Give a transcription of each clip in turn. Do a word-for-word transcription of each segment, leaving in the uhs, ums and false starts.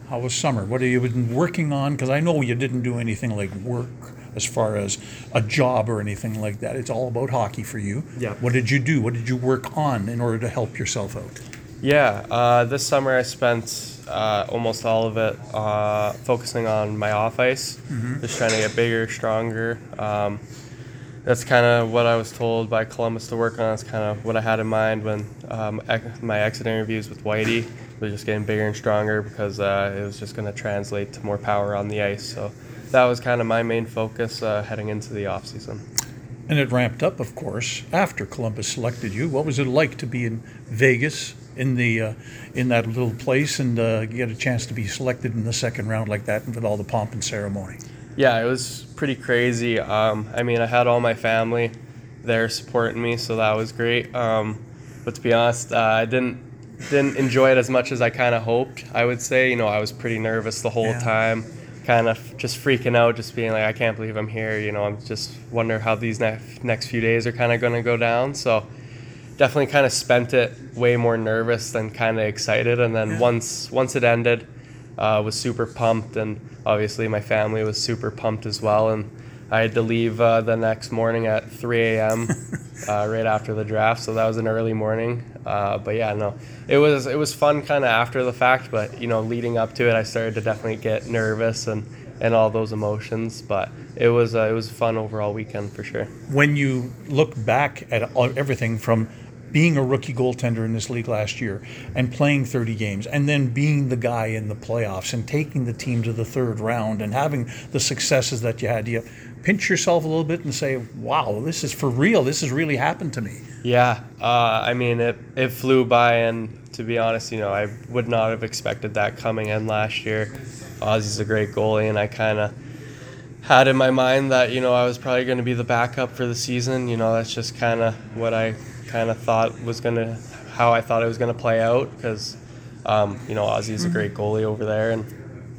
How was summer? What have you been working on? Because I know you didn't do anything like work as far as a job or anything like that. It's all about hockey for you. Yeah. What did you do? What did you work on in order to help yourself out? Yeah, uh, this summer I spent uh, almost all of it uh, focusing on my off ice, mm-hmm. just trying to get bigger, stronger. Um, that's kind of what I was told by Columbus to work on. That's kind of what I had in mind when um, ec- my exit interviews with Whitey was just getting bigger and stronger because uh, it was just going to translate to more power on the ice. So that was kind of my main focus uh, heading into the off season. And it ramped up, of course, after Columbus selected you. What was it like to be in Vegas, in the uh, in that little place, and uh, get a chance to be selected in the second round like that, and with all the pomp and ceremony? Yeah, it was pretty crazy. Um, I mean, I had all my family there supporting me, so that was great. Um, but to be honest, uh, I didn't didn't enjoy it as much as I kind of hoped. I would say, you know, I was pretty nervous the whole Yeah. time. Kind of just freaking out, just being like, I can't believe I'm here. You know, I'm just wondering how these ne- next few days are kind of going to go down. So definitely kind of spent it way more nervous than kind of excited. And then Yeah. once once it ended, uh, was super pumped. And obviously my family was super pumped as well. And I had to leave uh, the next morning at three a.m. uh, right after the draft. So that was an early morning. Uh, but yeah, no, it was it was fun kind of after the fact. But, you know, leading up to it, I started to definitely get nervous and, and all those emotions. But it was uh, it was a fun overall weekend for sure. When you look back at all, everything from being a rookie goaltender in this league last year and playing thirty games and then being the guy in the playoffs and taking the team to the third round and having the successes that you had, do you pinch yourself a little bit and say, wow, this is for real, this has really happened to me? Yeah, uh, I mean, it, it flew by, and to be honest, you know, I would not have expected that coming in last year. Ozzy's a great goalie, and I kind of had in my mind that, you know, I was probably going to be the backup for the season. You know, that's just kind of what I kind of thought was going to, how I thought it was going to play out, because, um, you know, Ozzy's a great goalie over there. And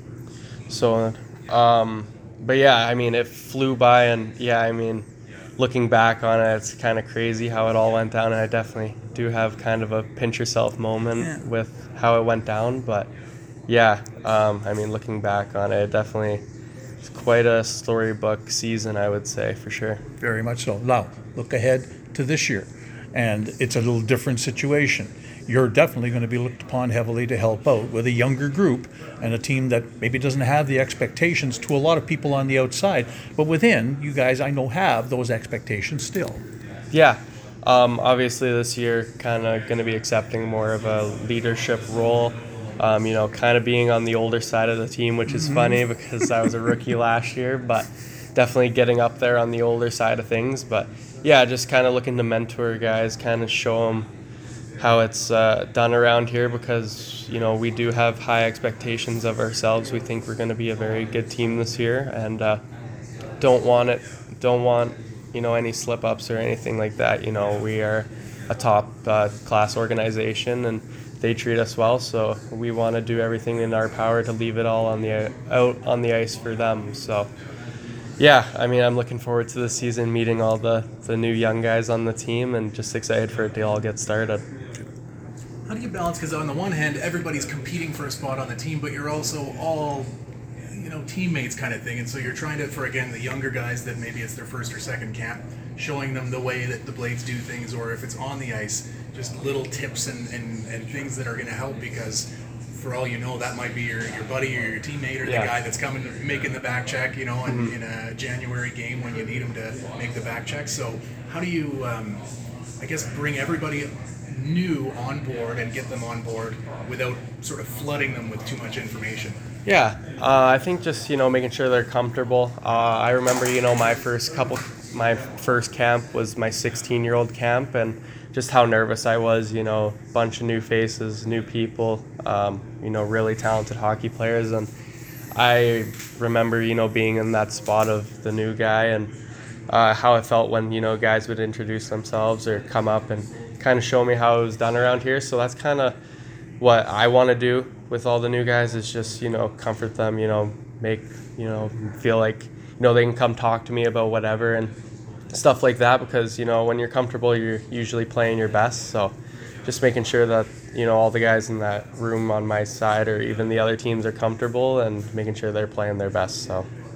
so, um, but yeah, I mean, it flew by, and yeah, I mean, looking back on it, it's kind of crazy how it all went down, and I definitely do have kind of a pinch yourself moment Yeah. with how it went down. But yeah, um, I mean, looking back on it, it definitely it's quite a storybook season, I would say, for sure. Very much so. Now, look ahead to this year, and it's a little different situation. You're definitely going to be looked upon heavily to help out with a younger group and a team that maybe doesn't have the expectations to a lot of people on the outside, but within, you guys, I know, have those expectations still. Yeah, um, obviously this year kind of going to be accepting more of a leadership role, um, you know, kind of being on the older side of the team, which is mm-hmm. funny because I was a rookie last year, but definitely getting up there on the older side of things. But yeah, just kind of looking to mentor guys, kind of show them how it's uh, done around here, because, you know, we do have high expectations of ourselves. We think we're going to be a very good team this year, and uh, don't want it, don't want, you know, any slip-ups or anything like that. You know, we are a top uh, class organization, and they treat us well, so we want to do everything in our power to leave it all on the out on the ice for them. So yeah, I mean, I'm looking forward to the season, meeting all the, the new young guys on the team, and just excited for it to all get started. How do you balance, because on the one hand, everybody's competing for a spot on the team, but you're also all, you know, teammates kind of thing, and so you're trying to, for again, the younger guys that maybe it's their first or second camp, showing them the way that the Blades do things, or if it's on the ice, just little tips and, and, and things that are going to help, because for all you know, that might be your, your buddy or your teammate or the yeah. guy that's coming making the back check, you know, in, mm-hmm. in a January game when you need him to make the back check. So how do you, um, I guess, bring everybody new on board and get them on board without sort of flooding them with too much information? Yeah, uh, I think just, you know, making sure they're comfortable. Uh, I remember, you know, my first couple, my first camp was my sixteen-year-old camp, and just how nervous I was, you know, bunch of new faces, new people, um, you know, really talented hockey players. And I remember, you know, being in that spot of the new guy, and uh, how it felt when, you know, guys would introduce themselves or come up and kind of show me how it was done around here. So that's kind of what I want to do with all the new guys, is just, you know, comfort them, you know, make, you know, feel like, you know, they can come talk to me about whatever and stuff like that, because, you know, when you're comfortable, you're usually playing your best. So just making sure that you know, all the guys in that room on my side or even the other teams are comfortable and making sure they're playing their best. So.